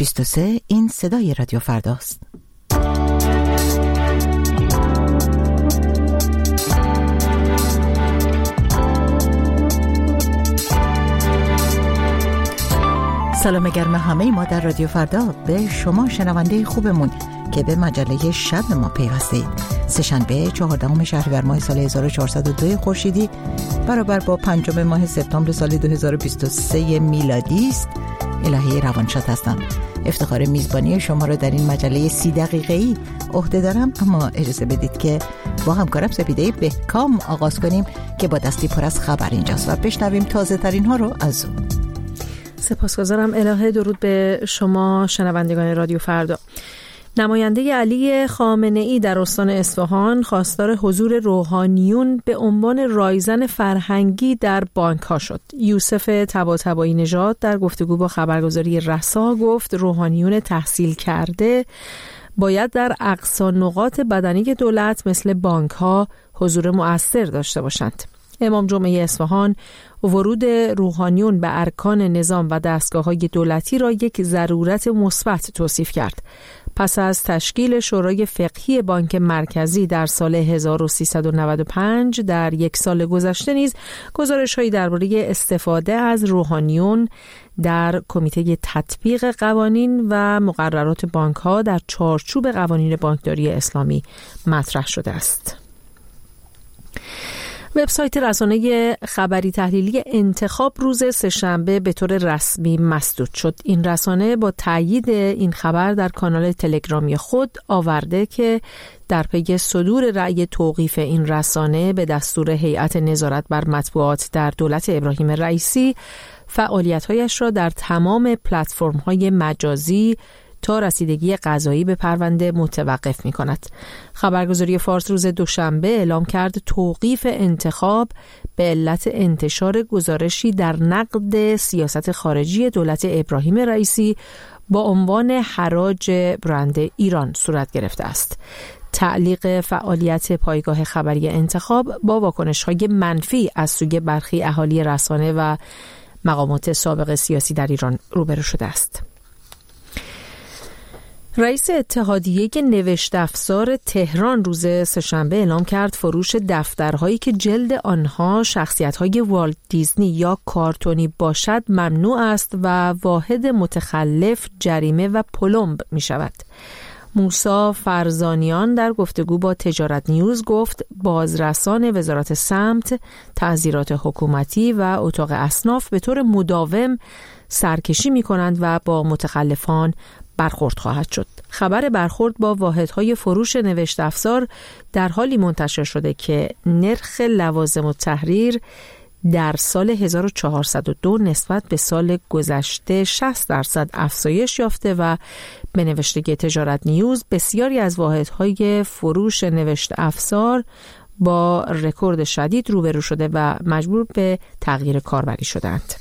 23 این صدای رادیو فرداست. سلام گرم همه ما در رادیو فردا به شما شنونده خوبمون که به مجله شب ما پیوستید. سه‌شنبه 14 شهریور ماه سال 1402 خورشیدی برابر با 5 ماه سپتامبر سال 2023 میلادی است. الهی روانشاد هستم. افتخار میزبانی شما را در این مجله 30 دقیقه‌ای عهده دارم، اما اجازه بدید که با همکارم سپیده بهکام آغاز کنیم که با دستی پر از خبر اینجاست و بشنویم تازه ترین ها رو از او. سپاسگزارم الهه. درود به شما شنوندگان رادیو فردا. نماینده علی خامنه‌ای در استان اصفهان خواستار حضور روحانیون به عنوان رایزن فرهنگی در بانک‌ها شد. یوسف طباطبایی نژاد در گفتگو با خبرگزاری رسا گفت روحانیون تحصیل کرده باید در اقصا نقاط بدنی دولت مثل بانک‌ها حضور مؤثر داشته باشند. امام جمعه اصفهان ورود روحانیون به ارکان نظام و دستگاه‌های دولتی را یک ضرورت مثبت توصیف کرد. پس از تشکیل شورای فقهی بانک مرکزی در سال 1395 در یک سال گذشته نیز گزارش‌هایی درباره استفاده از روحانیون در کمیته تطبیق قوانین و مقررات بانک‌ها در چارچوب قوانین بانکداری اسلامی مطرح شده است. وبسایت رسانه خبری تحلیلی انتخاب روز سه‌شنبه به طور رسمی مسدود شد. این رسانه با تایید این خبر در کانال تلگرامی خود آورده که در پی صدور رأی توقیف این رسانه به دستور هیئت نظارت بر مطبوعات در دولت ابراهیم رئیسی فعالیت‌هایش را در تمام پلتفرم‌های مجازی تا رسیدگی قضایی به پرونده متوقف می‌کند. خبرگزاری فارس روز دوشنبه اعلام کرد توقیف انتخاب به علت انتشار گزارشی در نقد سیاست خارجی دولت ابراهیم رئیسی با عنوان حراج برند ایران صورت گرفته است. تعلیق فعالیت پایگاه خبری انتخاب با واکنش‌های منفی از سوی برخی اهالی رسانه و مقامات سابق سیاسی در ایران روبرو شده است. رئیس اتحادیه نوشت افزار تهران روز سه‌شنبه اعلام کرد فروش دفترهایی که جلد آنها شخصیت‌های والت دیزنی یا کارتونی باشد ممنوع است و واحد متخلف جریمه و پلمب می شود. موسی فرزانیان در گفتگو با تجارت نیوز گفت بازرسان وزارت سمت، تعزیرات حکومتی و اتاق اصناف به طور مداوم سرکشی می کنند و با متخلفان برخورد خواهد شد. خبر برخورد با واحدهای فروش نوشت افزار در حالی منتشر شده که نرخ لوازم التحریر در سال 1402 نسبت به سال گذشته 60% افزایش یافته و به نوشته تجارت نیوز بسیاری از واحدهای فروش نوشت افزار با رکورد شدید روبرو شده و مجبور به تغییر کاربری شدند.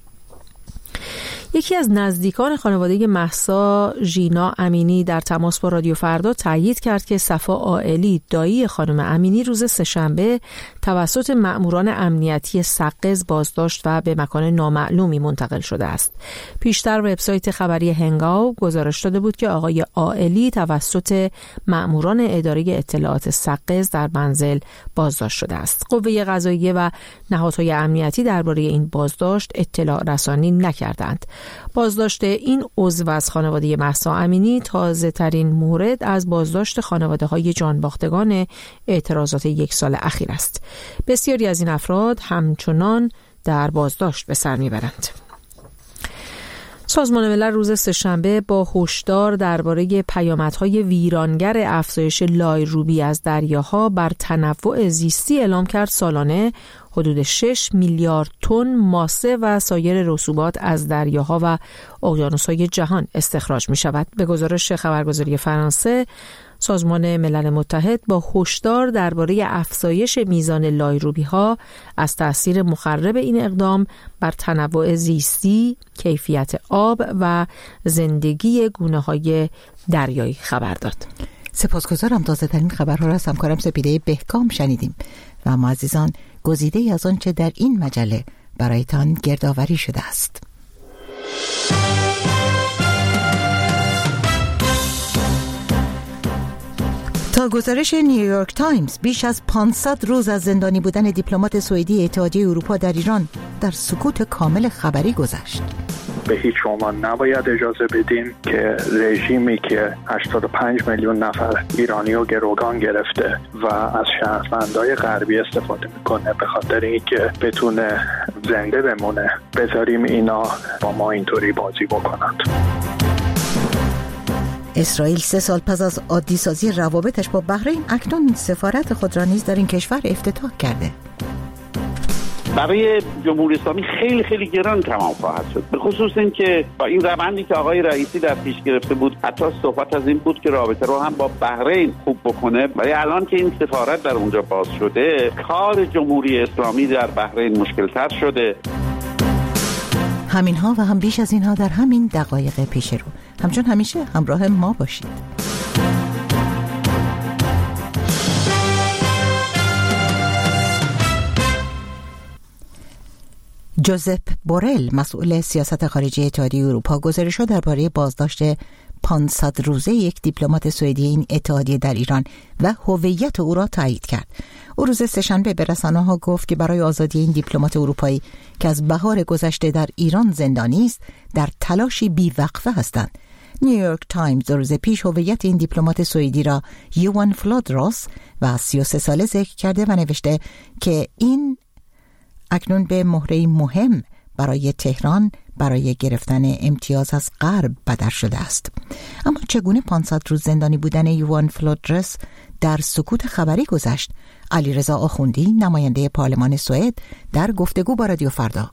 یکی از نزدیکان خانواده مهسا ژینا امینی در تماس با رادیو فردا تایید کرد که صفا عائلی دایی خانم امینی روز سه‌شنبه توسط مأموران امنیتی سقز بازداشت و به مکان نامعلومی منتقل شده است. پیشتر وبسایت خبری هنگاو گزارش داده بود که آقای عائلی توسط مأموران اداره اطلاعات سقز در منزل بازداشت شده است. قوه قضاییه و نهادهای امنیتی درباره این بازداشت اطلاع رسانی نکردند. بازداشت این عضو از خانواده مهسا امینی تازه ترین مورد از بازداشت خانواده های جانباختگان اعتراضات یک سال اخیر است. بسیاری از این افراد همچنان در بازداشت به سر میبرند. سازمان ملل روز سه‌شنبه با هشدار درباره پیامدهای ویرانگر افزایش لایروبی از دریاها بر تنوع زیستی اعلام کرد سالانه حدود 6 میلیارد تن ماسه و سایر رسوبات از دریاها و اقیانوس‌های جهان استخراج می‌شود. به گزارش خبرگزاری فرانسه، سازمان ملل متحد با هشدار درباره افزایش میزان لایروبی‌ها از تأثیر مخرب این اقدام بر تنوع زیستی، کیفیت آب و زندگی گونه‌های دریایی خبر داد. سپاسگزارم. تازه ترین خبرها را از همکارم سپیده بهکام شنیدیم و اما عزیزان گزیده از آنچه در این مجله برایتان گردآوری شده است. تا گزارش نیویورک تایمز بیش از 500 روز از زندانی بودن دیپلمات سوئدی اتحادیه اروپا در ایران در سکوت کامل خبری گذشت. به هیچ عنوان نباید اجازه بدیم که رژیمی که 85 میلیون نفر ایرانی رو گروگان گرفته و از شهروندای غربی استفاده میکنه به خاطر اینکه بتونه زنده بمونه، بذاریم اینا با ما اینطوری بازی بکنند. اسرائیل 3 سال پس از عادی سازی روابطش با بحرین اکنون سفارت خود را نیز در این کشور افتتاح کرده. برای جمهوری اسلامی خیلی خیلی گران تمام خواهد شد، به خصوص این که با این روندی که آقای رئیسی در پیش گرفته بود، حتی صحبت از این بود که رابطه رو هم با بحرین خوب بکنه، ولی الان که این سفارت در اونجا باز شده، کار جمهوری اسلامی در بحرین مشکل‌تر شده. همینها و هم بیش از اینها در همین دقایق پیش رو. همچون همیشه همراه ما باشید. جوزپ بورل، مسئول سیاست خارجی اتحادیه اروپا، گزارش‌ها درباره بازداشت 500 روزه یک دیپلمات سوئدی این اتحادیه در ایران و هویت او را تایید کرد. او روز سه‌شنبه به رسانه‌ها گفت که برای آزادی این دیپلمات اروپایی که از بهار گذشته در ایران زندانی است، در تلاشی بی‌وقفه هستند. نیویورک تایمز روز پیش هویت این دیپلمات سوئدی را یوان فلودروس و 33 ساله ذکر کرده و نوشته که این اکنون به مهره‌ای مهم برای تهران برای گرفتن امتیاز از غرب بدل شده است. اما چگونه 500 روز زندانی بودن یوان فلودروس در سکوت خبری گذشت؟ علیرضا آخوندی، نماینده پارلمان سوئد، در گفتگو با رادیو فردا: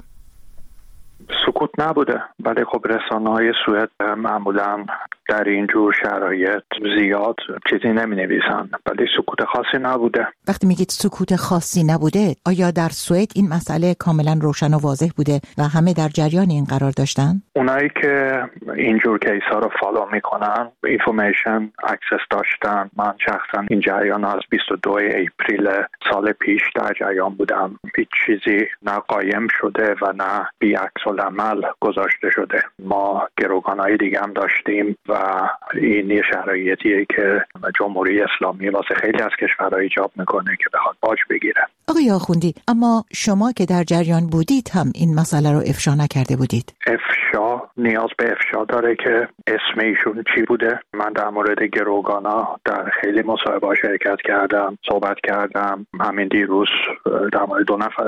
سکوت نبوده، ولی خب رسانه‌های سوئد معمولا در این جور شرایط زیاد چیزی نمی‌نویسن، ولی سکوت خاصی نبوده. وقتی میگید سکوت خاصی نبوده، آیا در سوئد این مسئله کاملا روشن و واضح بوده و همه در جریان این قرار داشتن؟ اونایی که این جور کیس‌ها رو فالو میکنن، اینفورمیشن اکسس داشتن. من شخصا این جریان از 22 اپریل سال پیش در جریان بودم. هیچ چیزی نه قایم شده و نه بی‌عکس العمل گذاشته شده. ما گروگان‌های دیگه هم داشتیم و این یه شرایطیه که جمهوری اسلامی واسه خیلی از کشورها ایجاب میکنه که بخواد باج بگیره. آقای آخوندی، اما شما که در جریان بودید هم این مسئله رو افشا نکرده بودید. افشا نیاز به افشا داره که اسم ایشون چی بوده. من در مورد گروگانا در خیلی مصاحبه‌ها شرکت کردم، صحبت کردم. همین دیروز در مورد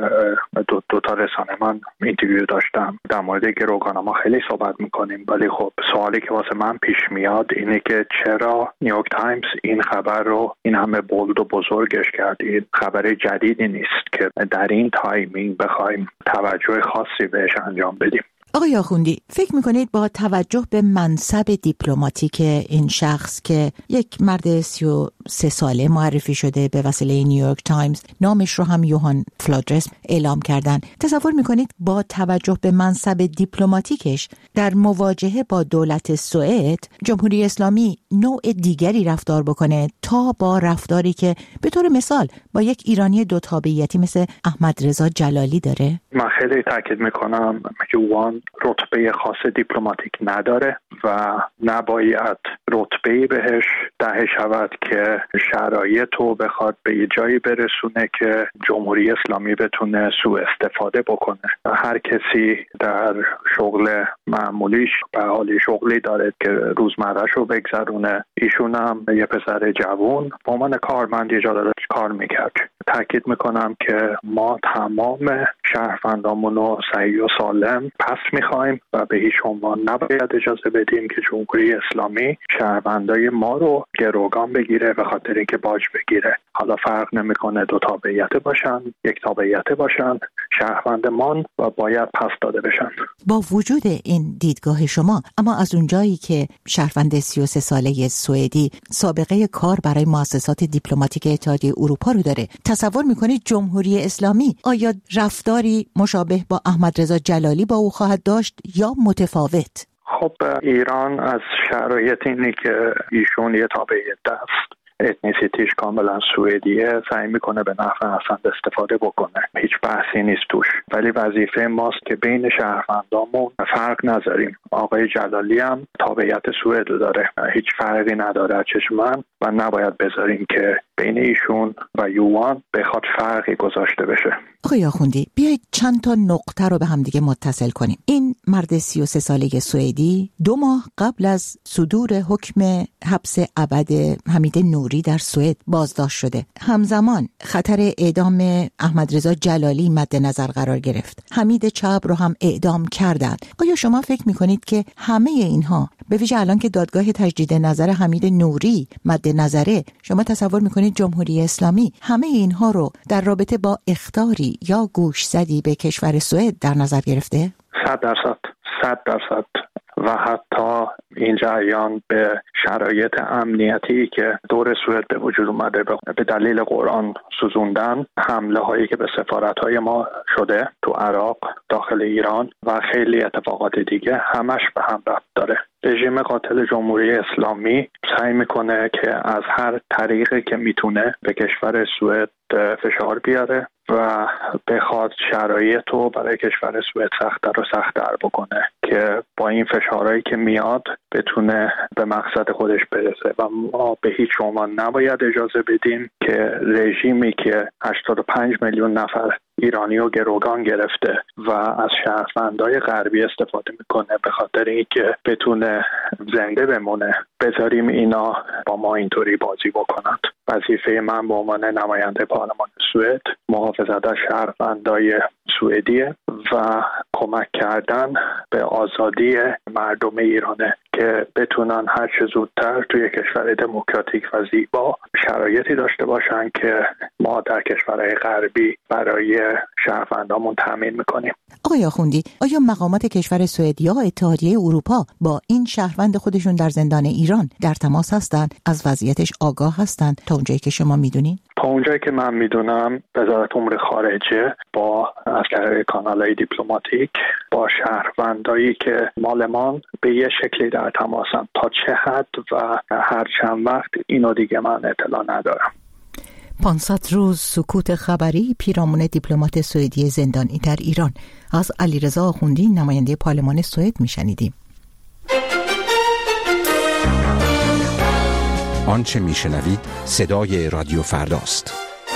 دو تا رسانه من اینترویو داشتم. در مورد گروگانا ما خیلی صحبت میکنیم، ولی خب سوالی که واسه من پیش میاد اینه که چرا نیویورک تایمز این خبر رو این همه بولد و بزرگش کردید؟ خبر جدیدی نیست که در این تایمینگ بخوایم توجه خاصی بهش انجام بدیم. آقای آخوندی، فکر میکنید با توجه به منصب دیپلماتیک این شخص که یک مرد 33 ساله معرفی شده به وسیله نیویورک تایمز، نامش رو هم یوهان فلودروس اعلام کردن، تصور میکنید با توجه به منصب دیپلماتیکش در مواجهه با دولت سوئد جمهوری اسلامی نوع دیگری رفتار بکنه تا با رفتاری که به طور مثال با یک ایرانی دو تابعیتی مثل احمد رضا جلالی داره؟ من خیلی تاکید میکنم یوان رتبه خاص دیپلماتیک نداره و نباید رتبه‌ای بهش دهه شود که شرایط رو بخواد به یه جایی برسونه که جمهوری اسلامی بتونه سوء استفاده بکنه. هر کسی در شغل معمولیش به حالی شغلی داره که روزمره‌ش رو بگذرونه. ایشون هم یه پسر جوان به عنوان کارمند یه جا داره کار میکرد. تاکید میکنم که ما تمام شهروندامون رو صحیح و سالم پس میخوایم و به هیچ عنوان نباید اجازه بدیم که جمهوری اسلامی شهروندای ما رو گروگان بگیره به خاطر اینکه باج بگیره. حالا فرق نمیکنه دو تابعیت باشن، یک تابعیت باشن، شهروندمان و باید پس داده بشن. با وجود این دیدگاه شما، اما از اونجایی که شهروند 33 ساله سوئدی سابقه کار برای مؤسسات دیپلماتیک اتحادیه اروپا رو داره، تصور میکنید جمهوری اسلامی آیا رفتاری مشابه با احمد رضا جلالی با او خواهد داشت یا متفاوت؟ خب ایران از شرایط اینه که ایشون یه تابعیت است اتنیسیتیش کاملا سوئدیه سعی میکنه به نفع حسن استفاده بکنه. هیچ بحثی نیست توش، ولی وظیفه ماست که بین شهروندامون فرق نذاریم. آقای جلالی هم تابعیت سوئد داره، هیچ فرقی نداره چشم من، و نباید بذاریم که بین ایشون و یوان بخواد فرقی گذاشته بشه. آقای آخوندی، بیایید چند تا نقطه رو به هم دیگه متصل کنیم. این مرد 33 ساله سوئدی 2 ماه قبل از صدور حکم حبس ابد حمید نوری در سوئد بازداشت شده. همزمان خطر اعدام احمد رضا جلالی مد نظر قرار گرفت. حمید چاب رو هم اعدام کردند. آیا شما فکر می‌کنید که همه اینها، به ویژه الان که دادگاه تجدید نظر حمید نوری مد نظره، شما تصور می‌کنید جمهوری اسلامی همه اینها رو در رابطه با اخطاری یا گوشزدی به کشور سوئد در نظر گرفته؟ 100% و حتی این جریان به شرایط امنیتی که دور سوئد به وجود اومده به دلیل قرآن سوزوندن، حمله هایی که به سفارت های ما شده تو عراق، داخل ایران و خیلی اتفاقات دیگه، همش به هم ربط داره. رژیم قاتل جمهوری اسلامی سعی میکنه که از هر طریقی که میتونه به کشور سوئد فشار بیاره و بخواد شرایط رو برای کشور سوئد سخت‌تر و سخت‌تر بکنه که با این فشارهایی که میاد بتونه به مقصد خودش برسه. و ما به هیچ عنوان نباید اجازه بدیم که رژیمی که 85 میلیون نفر ایرانی و گروگان گرفته و از شهروندای غربی استفاده میکنه به خاطر اینکه بتونه زنده بمونه، بذاریم اینا با ما اینطوری بازی بکنند. وظیفه من به عنوان نماینده پارلمان سوئد محافظت از شهروندای سوئدیه و کمک کردن به آزادی مردم ایرانه که بتونن هر چه زودتر توی کشور دموکراتیک و زیبا شرایطی داشته باشن که ما در کشورهای غربی برای شهروندامون تامین میکنیم. آقای آخوندی، آیا مقامات کشور سوئد یا اتحادیه اروپا با این شهروند خودشون در زندان ایران در تماس هستند؟ از وضعیتش آگاه هستند تا اونجایی که شما میدونین؟ تا اونجایی که من میدونم وزارت امور خارجه با از طریق کانال‌های دیپلماتیک با شهروندایی که مالمان به یه شکلی در تماسن. تا چه حد و هر چند وقت اینو دیگه من اطلاع ندارم. 500 روز سکوت خبری پیرامون دیپلمات سوئدی زندانی در ایران. از علیرضا آخوندی نماینده پارلمان سوئد میشنیدیم. آنچه میشنوید صدای رادیو فرداست.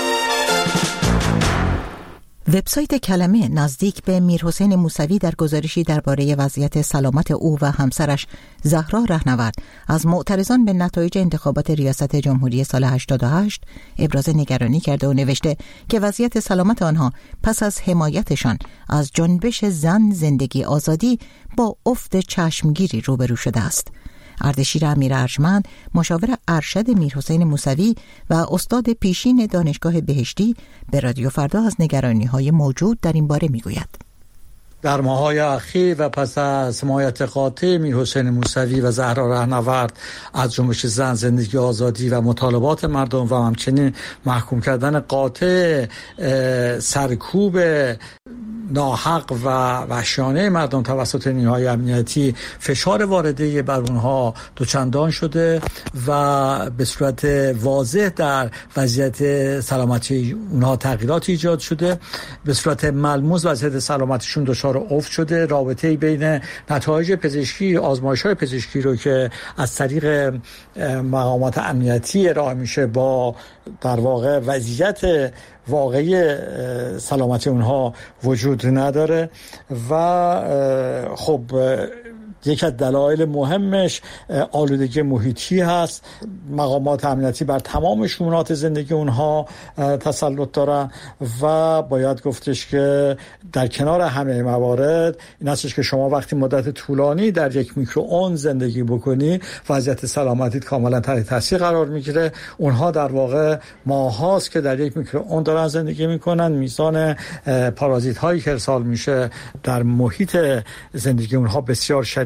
وبسایت کلمه نزدیک به میرحسین موسوی در گزارشی درباره وضعیت سلامت او و همسرش زهرا رهنورد از معترضان به نتایج انتخابات ریاست جمهوری سال 88 ابراز نگرانی کرده و نوشته که وضعیت سلامت آنها پس از حمایتشان از جنبش زن زندگی آزادی با افت چشمگیری روبرو شده است. اردشیر امیر ارجمند، مشاور ارشد میرحسین موسوی و استاد پیشین دانشگاه بهشتی، به رادیو فردا از نگرانی‌های موجود در این باره میگوید. در ماه‌های اخیر و پس از حمایت قاطع میرحسین موسوی و زهرا رهنورد از جنبش زن زندگی آزادی و مطالبات مردم و همچنین محکوم کردن قاطع سرکوب ناحق و وحشیانه مردم توسط نیروهای امنیتی، فشار وارده بر اونها دوچندان شده و به صورت واضح در وضعیت سلامتی اونها تغییرات ایجاد شده. به صورت ملموس وضعیت سلامتیشون دچار افت شده. رابطه بین نتایج پزشکی، آزمایش‌های پزشکی رو که از طریق مقامات امنیتی ارائه میشه با در واقع وضعیت واقعی سلامتی اونها وجود نداره و خب یک از دلایل مهمش آلودگی محیطی هست. مقامات امنیتی بر تمام شؤونات زندگی اونها تسلط دارن و باید گفتش که در کنار همه موارد این هستش که شما وقتی مدت طولانی در یک میکروئون زندگی بکنی وضعیت سلامتیت کاملا تحت تاثیر قرار میگیره. اونها در واقع ماهاست که در یک میکروئون دارن زندگی میکنن. میزان پارازیت هایی که ارسال میشه در محیط زندگی اونها بسیار شدید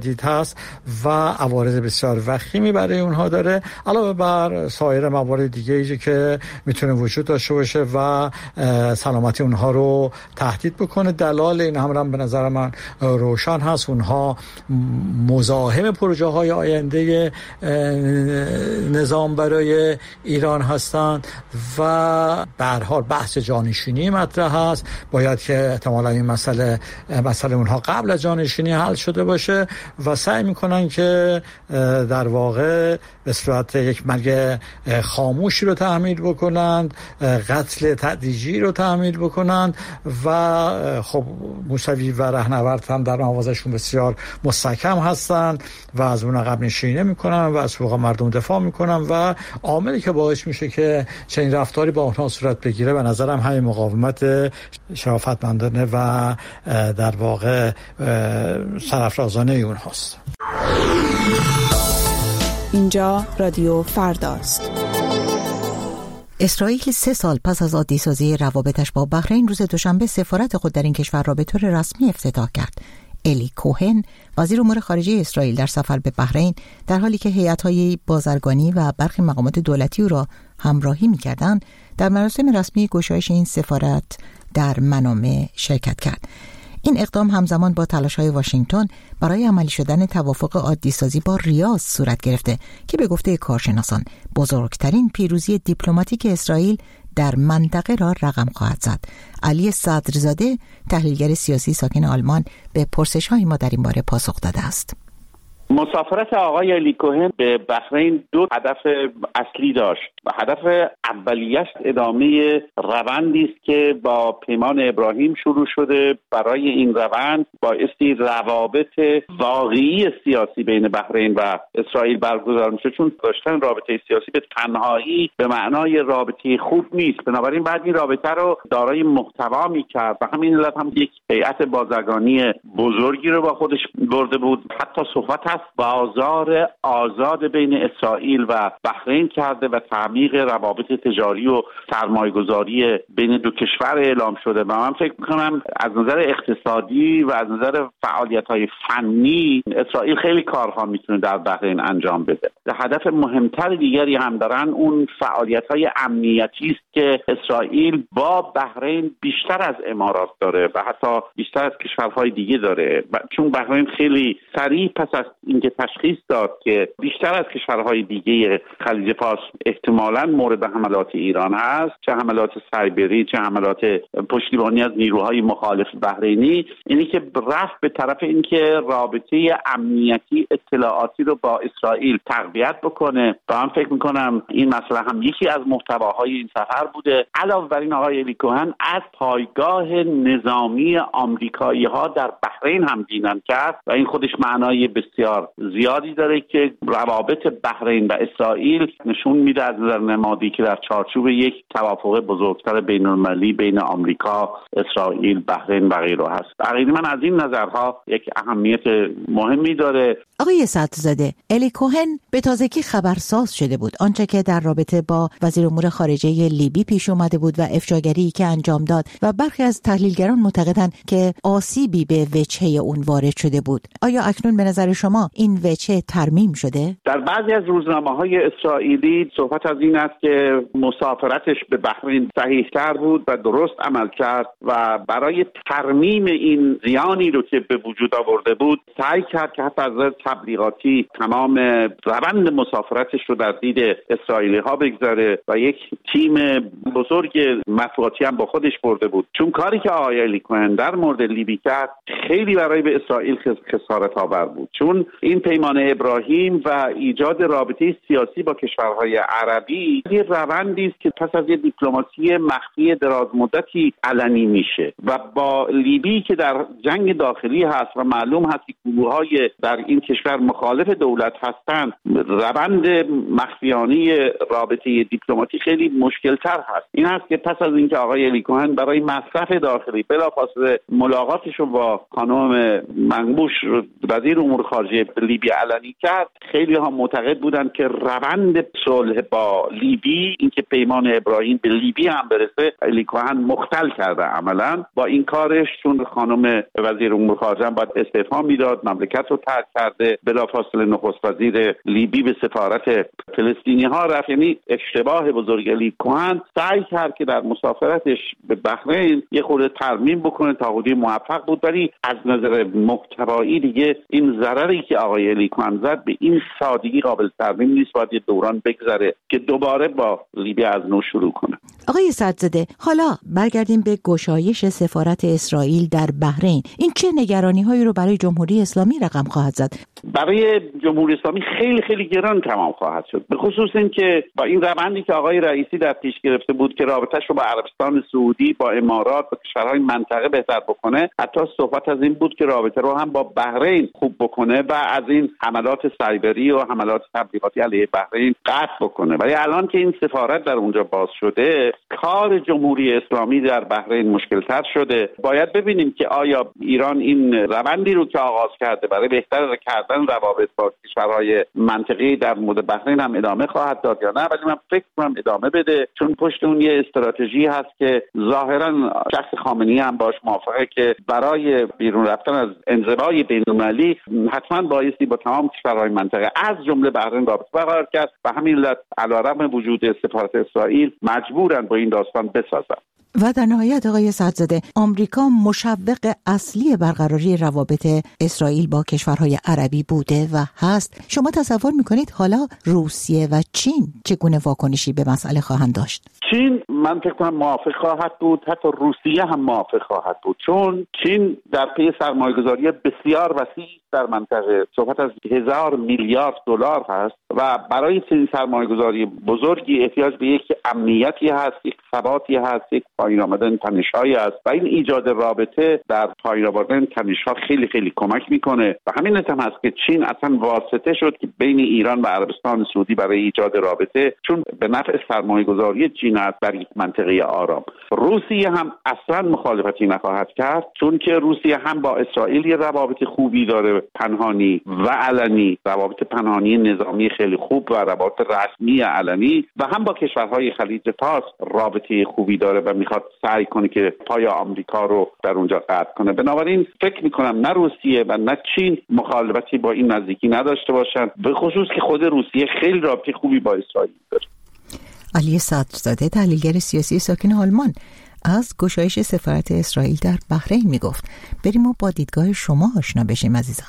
شدید هست و عوارض بسیار وخیمی برای اونها داره، علاوه بر سایر موارد دیگه ایجی که میتونه وجود داشته باشه و سلامتی اونها رو تهدید بکنه. دلایل این هم به نظر من روشن هست. اونها مزاحم پروژه های آینده نظام برای ایران هستند و به هر حال بحث جانشینی مطرح هست. باید که احتمالا این مسئله اونها قبل از جانشینی حل شده باشه و سعی میکنن که در واقع به صورت یک مرگ خاموشی رو تحمیل بکنند، قتل تدریجی رو تحمیل بکنند و خب موسوی و رهنورد هم در آوازشون بسیار مستحکم هستند و از اون عقب نشینی نمیکنن و از حقوق مردم دفاع میکنن و عاملی که باعث میشه که چنین رفتاری با اونها صورت بگیره به نظرم همین مقاومت شرافتمندانه و در واقع سرافرازانه اونهاست. اینجا رادیو فرداست. اسرائیل 3 سال پس از عادی‌سازی روابطش با بحرین روز دوشنبه سفارت خود در این کشور را به طور رسمی افتتاح کرد. الی کوهن وزیر امور خارجه اسرائیل در سفر به بحرین در حالی که هیئت‌های بازرگانی و برخی مقامات دولتی او را همراهی می‌کردند در مراسم رسمی گشایش این سفارت در منامه شرکت کرد. این اقدام همزمان با تلاش‌های واشنگتن برای عملی شدن توافق عادی‌سازی با ریاض صورت گرفته که به گفته کارشناسان بزرگترین پیروزی دیپلماتیک اسرائیل در منطقه را رقم خواهد زد. علی صدرزاده تحلیلگر سیاسی ساکن آلمان به پرسش‌های ما در این باره پاسخ داده است. مسافرت آقای الی کوهن به بحرین 2 هدف اصلی داشت. هدف اولیش ادامه روندی است که با پیمان ابراهیم شروع شده. برای این روند بایستی روابط واقعی سیاسی بین بحرین و اسرائیل برگزار میشه، چون داشتن رابطه سیاسی به تنهایی به معنای رابطه خوب نیست. بنابراین بعد این رابطه رو دارای محتوا میکرد و همین علت هم یک هیئت بازرگانی بزرگی رو با خودش برده بود. حتی صحبت هست بازار آزاد بین اسرائیل و بحرین کرده و تعمیق روابط تجاری و سرمایه‌گذاری بین 2 کشور اعلام شده و من فکر می‌کنم از نظر اقتصادی و از نظر فعالیت‌های فنی اسرائیل خیلی کارها میتونه در بحرین انجام بده. هدف مهمتر دیگری هم دارن اون فعالیت‌های امنیتی است که اسرائیل با بحرین بیشتر از امارات داره و حتی بیشتر از کشورهای دیگه داره، چون بحرین خیلی سریع پس از اینکه تشخیص داد که بیشتر از کشورهای دیگه خلیج فارس احتمالاً مورد حملات ایران هست، چه حملات سایبری چه حملات پشتیبانی از نیروهای مخالف بحرینی، اینی که رفت به طرف اینکه رابطه امنیتی اطلاعاتی رو با اسرائیل تقویت بکنه. و من فکر میکنم این مسئله هم یکی از محتواهای این سفر بوده. علاوه بر این آقای الی کوهن از پایگاه نظامی آمریکایی ها در بحرین هم دینن کرد و این خودش معنای بسیار زیادی داره که روابط بحرین و اسرائیل نشون میده از نظر نمادی که در چارچوب یک توافق بزرگتر بین‌المللی بین آمریکا، اسرائیل، بحرین و غیره هست. عقیده من از این نظرها یک اهمیت مهمی داره. آقای صدرزاده، الی کوهن به تازگی خبرساز شده بود. آنچه که در رابطه با وزیر امور خارجه لیبی پیش اومده بود و افشاگری که انجام داد و برخی از تحلیلگران معتقدند که آسیبی به وجهه اون وارد شده بود. آیا اکنون به نظر شما این وجهه ترمیم شده؟ در بعضی از روزنامه‌های اسرائیلی صحبت از این است که مسافرتش به بحرین صحیح‌تر بود و درست عمل کرد و برای ترمیم این زیانی رو که به وجود آورده بود سعی کرد که حتی از نظر تبلیغاتی تمام روند مسافرتش رو در دید اسرائیلی‌ها بگذاره و یک تیم بزرگ مطبوعاتی هم با خودش برده بود، چون کاری که آقای الی کوهن در مورد لیبی کرد خیلی برای به اسرائیل خسارت آور بود، چون این پیمان ابراهیم و ایجاد رابطه سیاسی با کشورهای عربی یه روندی است که پس از یه دیپلماسی مخفی دراز مدتی علنی میشه و با لیبی که در جنگ داخلی هست و معلوم هست که گروه‌های در این کشور مخالف دولت هستند، روند مخفیانه رابطه دیپلماتی خیلی مشکل‌تر هست. این هست که پس از اینکه آقای الی کوهن برای مصرف داخلی بلافاصله ملاقاتش رو با خانم منقوش وزیر امور خارجه که لیبی علنی کرد، خیلی ها معتقد بودند که روند صلح با لیبی، اینکه پیمان ابراهیم به لیبی هم برسه، علی کوهن مختل کرده عملا با این کارش، چون خانم وزیر امور خارجه باید استعفا میداد، مملکت رو ترک کرده، بلافاصله نخست وزیر لیبی به سفارت فلسطینی ها رفت. یعنی اشتباه بزرگ علی کوهن، سعی کرد که در مسافرتش به بحرین یه خورده ترمیم بکنه، تا حدودی موفق بود، ولی از نظر محتوایی دیگه این ضرری که آقای علی کوهن زد به این سادگی قابل ترمیم نیست. باید یه دوران بگذره که دوباره با لیبی از نو شروع کنه. آقای سدزاده، حالا برگردیم به گشایش سفارت اسرائیل در بحرین. این چه نگرانی‌هایی رو برای جمهوری اسلامی رقم خواهد زد؟ برای جمهوری اسلامی خیلی خیلی گران تمام خواهد شد، به خصوص اینکه با این روندی که آقای رئیسی در پیش گرفته بود که رابطه‌اش رو با عربستان سعودی، با امارات و کشورهای منطقه بهتر بکنه، حتی صحبت از این بود که رابطه رو هم با بحرین خوب بکنه و از این حملات سایبری و حملات تبلیغاتی علیه بحرین قطع بکنه. ولی الان که این سفارت در اونجا باز شده، کار جمهوری اسلامی در بحرین مشکل‌تر شده. باید ببینیم که آیا ایران این روندی رو که آغاز کرده برای بهتر کردن روابط با کشورهای منطقه‌ای در مورد بحرین هم ادامه خواهد داد یا نه. ولی من فکر کنم ادامه بده، چون پشت اون یه استراتژی هست که ظاهرا شخص خامنه‌ای هم باش موافقه که برای بیرون رفتن از انزوای بین‌المللی حتما بایستی با تمام کشورهای منطقه از جمله بحرین رابطه برقرار کرد و همین علت علیرغم وجود سفارت اسرائیل مجبورن با این داستان بسازن. و در نهایت آقای سدزاده، آمریکا مشوق اصلی برقراری روابط اسرائیل با کشورهای عربی بوده و هست. شما تصور میکنید حالا روسیه و چین چگونه واکنشی به مسئله خواهند داشت؟ چین من فکر کنم موافق خواهد بود، حتی روسیه هم موافق خواهد بود، چون چین در پی سرمایه‌گذاری بسیار وسیع در منطقه، صحبت از 1000 میلیارد دلار هست و برای این سرمایه‌گذاری بزرگی احتیاج به یک امنیتی هست، یک ثباتی هست، یک پایین آمدن تنش‌هایی است و این ایجاد رابطه در پایین آوردن تنش‌ها خیلی خیلی کمک میکنه و همین هم هست که چین اصلا واسطه شد که بین ایران و عربستان سعودی برای ایجاد رابطه، چون به نفع سرمایه‌گذاری چین است در یک منطقه آرام. روسیه هم اصلا مخالفتی نخواهد کرد، چون که روسیه هم با اسرائیل روابط خوبی داره، پنهانی و علنی، روابط پنهانی نظامی خیلی خوب و روابط رسمی علنی، و هم با کشورهای خلیج فارس رابطه خوبی داره و میخواد سعی کنه که پای آمریکا رو در اونجا قطع کنه. بنابراین فکر میکنم نه روسیه و نه چین مخالفتی با این نزدیکی نداشته باشند، به خصوص که خود روسیه خیلی رابطه خوبی با اسرائیل داره. علی سدزاده، تحلیلگر سیاسی ساکن آلمان، از گشایش سفارت اسرائیل در بحرین میگفت. بریم و با دیدگاه شما آشنا بشیم عزیزان.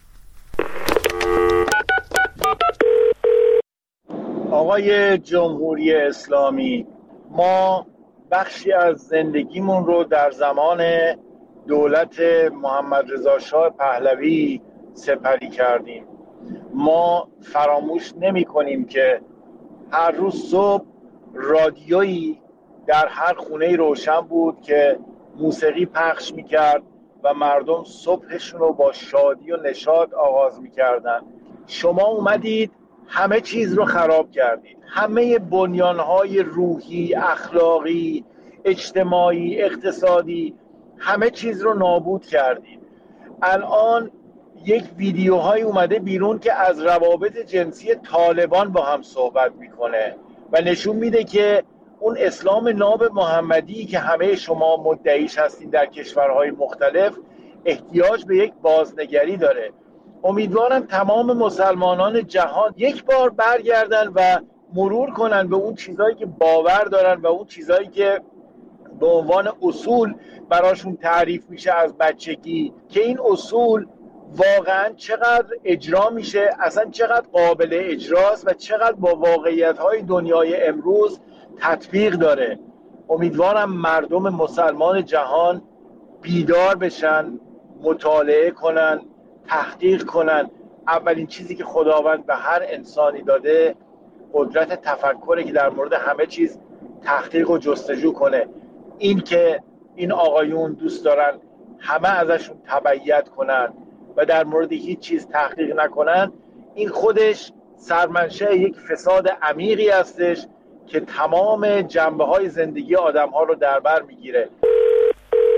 آقای جمهوری اسلامی، ما بخشی از زندگیمون رو در زمان دولت محمد رضا شاه پهلوی سپری کردیم. ما فراموش نمی کنیم که هر روز صبح رادیویی در هر خونه روشن بود که موسیقی پخش می کرد و مردم صبحشون رو با شادی و نشاط آغاز می کردن. شما اومدید همه چیز رو خراب کردید، همه بنیانهای روحی، اخلاقی، اجتماعی، اقتصادی، همه چیز رو نابود کردید. الان یک ویدیوهای اومده بیرون که از روابط جنسی طالبان با هم صحبت میکنه و نشون میده که اون اسلام ناب محمدی که همه شما مدعیش هستین در کشورهای مختلف احتیاج به یک بازنگری داره. امیدوارم تمام مسلمانان جهان یک بار برگردن و مرور کنن به اون چیزایی که باور دارن و اون چیزایی که به عنوان اصول براشون تعریف میشه از بچگی، که این اصول واقعا چقدر اجرا میشه، اصلا چقدر قابل اجراست و چقدر با واقعیت‌های دنیای امروز تطبیق داره. امیدوارم مردم مسلمان جهان بیدار بشن، مطالعه کنن، تحقیق کنن. اولین چیزی که خداوند به هر انسانی داده قدرت تفکره که در مورد همه چیز تحقیق و جستجو کنه. این که این آقایون دوست دارن همه ازشون تبعیت کنن و در مورد هیچ چیز تحقیق نکنن، این خودش سرمنشأ یک فساد عمیقی هستش که تمام جنبه‌های زندگی آدم‌ها رو در بر میگیره.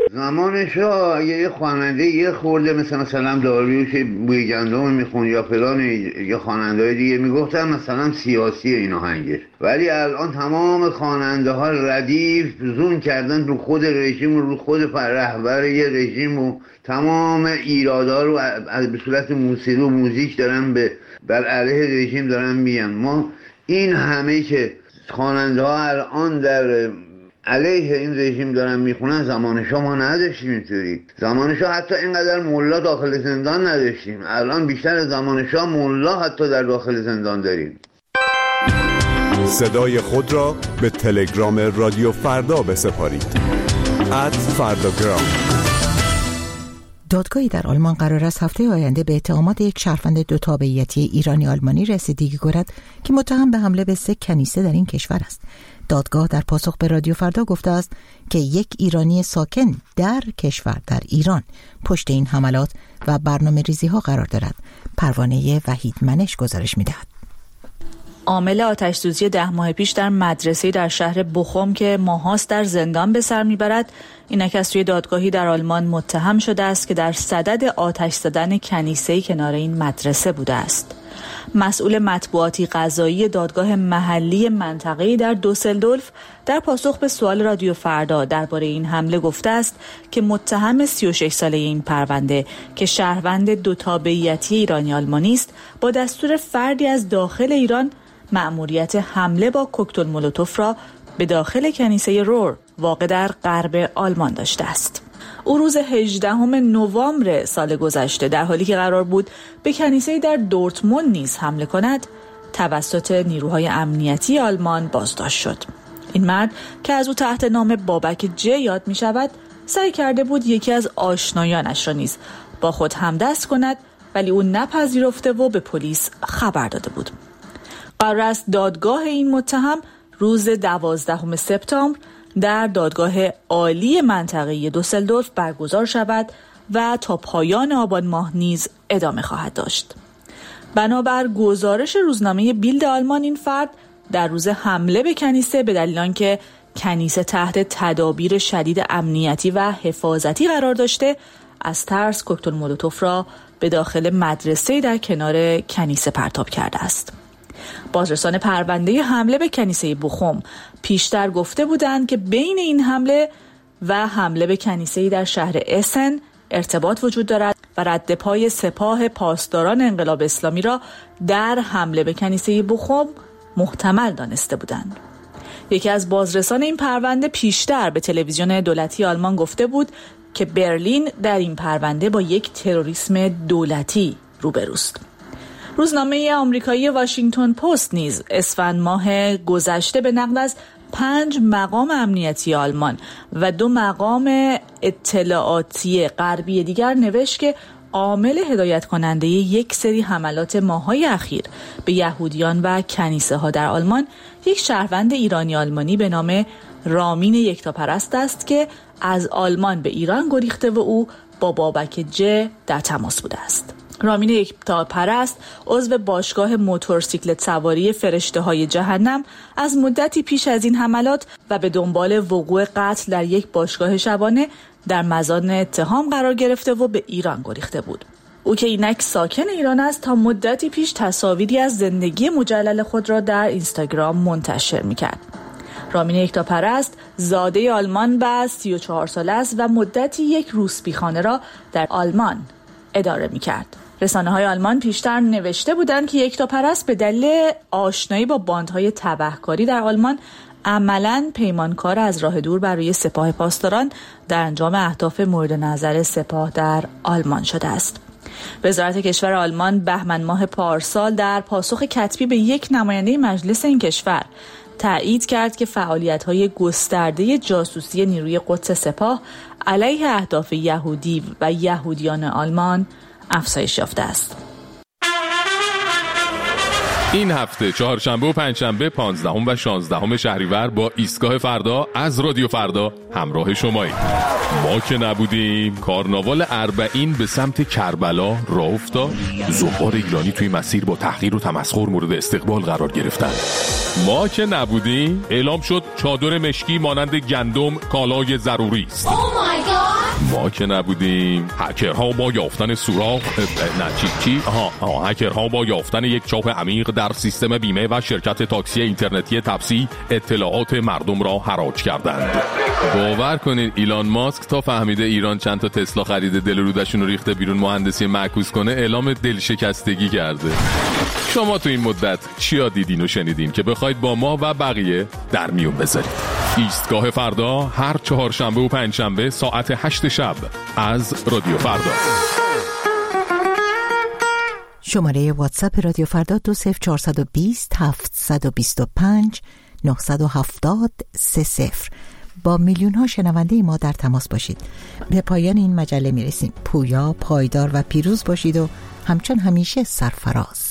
زمان شاه اگه یه خواننده یه خورده مثلا داریوش بوی گندم میخون یا فلان یا خواننده‌های دیگه میگفتن مثلا سیاسی این آهنگش، ولی الان تمام خواننده ها ردیف زوم کردن رو خود رژیم و رو خود رهبر یه رژیم و تمام ایرادا رو به صورت موسیقی و موزیک دارن بر علیه رژیم دارن میگن. ما این همه که خواننده ها الان در علیه این رژیم دارن میخونن زمان شاه ما نداشتیم اینطوری. زمان شاه حتی اینقدر ملا داخل زندان نداشتیم، الان بیشتر از زمان شاه ملا حتی در داخل زندان داریم. صدای خود را به تلگرام رادیو فردا بسپارید. @فرداگرام. دادگاهی در آلمان قرار است هفته آینده به اتهامات یک شهروند دو تابعیتی ایرانی آلمانی رسیدگی کند که متهم به حمله به 3 کنیسه در این کشور است. دادگاه در پاسخ به رادیو فردا گفته است که یک ایرانی ساکن در کشور در ایران پشت این حملات و برنامه‌ریزی ها قرار دارد. پروانه وحید منش گزارش می‌دهد. عامل آتش‌سوزی 10 ماه پیش در مدرسه در شهر بوخوم که ماهاست در زندان به سر میبرد، اینک از توی دادگاهی در آلمان متهم شده است که در صدد آتش زدن کنیسه‌ای کنار این مدرسه بوده است. مسئول مطبوعاتی قضایی دادگاه محلی منطقه‌ای در دوسلدورف در پاسخ به سوال رادیو فردا درباره این حمله گفته است که متهم 36 ساله این پرونده که شهروند دو تابعیتی ایرانی آلمانی است، با دستور فردی از داخل ایران مأموریت حمله با کوکتل مولوتوف را به داخل کنیسه رور واقع در غرب آلمان داشته است. او روز 18 نوامبر سال گذشته در حالی که قرار بود به کنیسه‌ای در دورتموند نیز حمله کند، توسط نیروهای امنیتی آلمان بازداشت شد. این مرد که از او تحت نام بابک ج یاد می شود، سعی کرده بود یکی از آشنایانش را نیز با خود همدست کند، ولی او نپذیرفته و به پلیس خبر داده بود. قرار است دادگاه این متهم روز 12 سپتامبر در دادگاه عالی منطقه‌ای دوسلدورف برگزار شود و تا پایان آبان ماه نیز ادامه خواهد داشت. بنابر گزارش روزنامه بیلد آلمان، این فرد در روز حمله به کنیسه به دلیل آنکه کنیسه تحت تدابیر شدید امنیتی و حفاظتی قرار داشته، از ترس کوکتل مولوتوف را به داخل مدرسه در کنار کنیسه پرتاب کرده است. بازرسان پرونده حمله به کنیسه بوخوم پیشتر گفته بودند که بین این حمله و حمله به کنیسه‌ای در شهر اسن ارتباط وجود دارد و رد پای سپاه پاسداران انقلاب اسلامی را در حمله به کنیسه بوخوم محتمل دانسته بودند. یکی از بازرسان این پرونده پیشتر به تلویزیون دولتی آلمان گفته بود که برلین در این پرونده با یک تروریسم دولتی روبروست. روزنامه آمریکایی واشنگتن پست نیز اسفند ماه گذشته به نقل از 5 مقام امنیتی آلمان و 2 مقام اطلاعاتی غربی دیگر نوشت که عامل هدایت کننده یک سری حملات ماه‌های اخیر به یهودیان و کنیسه ها در آلمان یک شهروند ایرانی آلمانی به نام رامین یکتاپرست است که از آلمان به ایران گریخته و او با بابک ج در تماس بوده است. رامین یکتاپرست عضو باشگاه موتورسیکلت سواری فرشته‌های جهنم از مدتی پیش از این حملات و به دنبال وقوع قتل در یک باشگاه شبانه در مزان اتهام قرار گرفته و به ایران گریخته بود. او که اینک ساکن ایران است، تا مدتی پیش تصاویری از زندگی مجلل خود را در اینستاگرام منتشر می‌کرد. رامین یکتاپرست زاده آلمان و 34 ساله است و مدتی یک روسپیخانه را در آلمان اداره می‌کرد. رسانه‌های آلمان پیشتر نوشته بودند که یکتاپرست به دلیل آشنایی با باندهای تبهکاری در آلمان عملاً پیمانکار از راه دور برای سپاه پاسداران در انجام اهداف مورد نظر سپاه در آلمان شده است. وزارت کشور آلمان بهمن ماه پارسال در پاسخ کتبی به یک نماینده مجلس این کشور تایید کرد که فعالیت‌های گسترده جاسوسی نیروی قدس سپاه علیه اهداف یهودی و یهودیان آلمان افزایش یافته است. این هفته چهارشنبه و پنجشنبه 15 و 16 شهریور با ایستگاه فردا از رادیو فردا همراه شماییم. ما که نبودیم کارناوال اربعین به سمت کربلا راه افتاد. زوار ایرانی توی مسیر با تحقیر و تمسخر مورد استقبال قرار گرفتن. ما که نبودیم اعلام شد چادر مشکی مانند گندم کالای ضروری است. ما که نبودیم. هکرها با یافتن سوراخ هکرها با یافتن یک چاه عمیق در سیستم بیمه و شرکت تاکسی اینترنتی تپسی اطلاعات مردم را حراج کردند. باور کنید ایلان ماسک تا فهمیده ایران چند تا تسلا خریده دل رودشون رو ریخته بیرون مهندسی معکوس کنه اعلام دلشکستگی کرده. شما تو این مدت چیا دیدین و شنیدین که بخواید با ما و بقیه در میون بذارید؟ ایستگاه فردا هر چهارشنبه و پنجشنبه ساعت 8 شب از رادیو فردا. شماره واتساپ رادیو فردا 20420 725 970 30. با میلیون ها شنونده ما در تماس باشید. به پایان این مجله میرسیم. پویا، پایدار و پیروز باشید و همچون همیشه سرفراز.